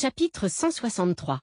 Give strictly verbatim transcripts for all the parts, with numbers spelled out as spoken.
Chapitre cent soixante-trois.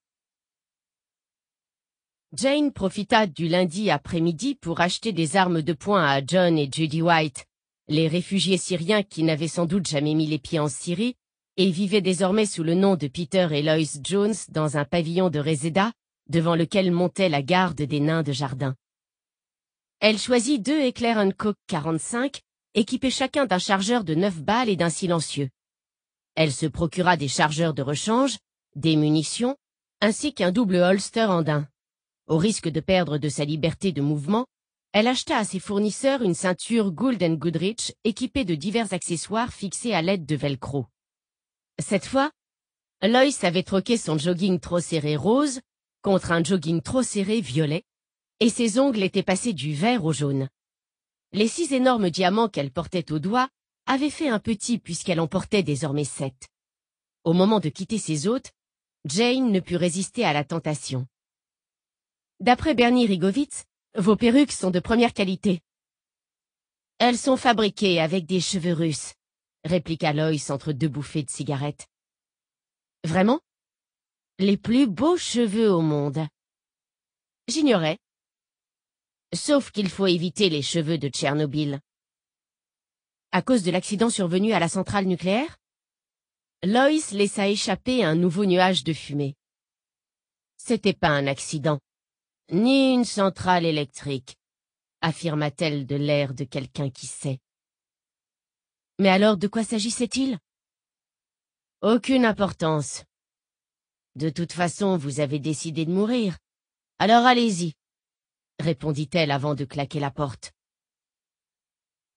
Jane profita du lundi après-midi pour acheter des armes de poing à John et Judy White, les réfugiés syriens qui n'avaient sans doute jamais mis les pieds en Syrie et vivaient désormais sous le nom de Peter et Lois Jones dans un pavillon de Reseda, devant lequel montait la garde des nains de jardin. Elle choisit deux Heckler and Koch quarante-cinq, équipés chacun d'un chargeur de neuf balles et d'un silencieux. Elle se procura des chargeurs de rechange, des munitions, ainsi qu'un double holster en daim. Au risque de perdre de sa liberté de mouvement, elle acheta à ses fournisseurs une ceinture Gould and Goodrich équipée de divers accessoires fixés à l'aide de velcro. Cette fois, Lois avait troqué son jogging trop serré rose contre un jogging trop serré violet, et ses ongles étaient passés du vert au jaune. Les six énormes diamants qu'elle portait au doigt avaient fait un petit puisqu'elle en portait désormais sept. Au moment de quitter ses hôtes, Jane ne put résister à la tentation. « D'après Bernie Rigovitz, vos perruques sont de première qualité. »« Elles sont fabriquées avec des cheveux russes, » répliqua Lois entre deux bouffées de cigarette. « Vraiment ? Les plus beaux cheveux au monde. »« J'ignorais. Sauf qu'il faut éviter les cheveux de Tchernobyl. » À cause de l'accident survenu à la centrale nucléaire? Lois laissa échapper un nouveau nuage de fumée. C'était pas un accident, ni une centrale électrique, affirma-t-elle de l'air de quelqu'un qui sait. Mais alors de quoi s'agissait-il? Aucune importance. De toute façon, vous avez décidé de mourir. Alors allez-y, répondit-elle avant de claquer la porte.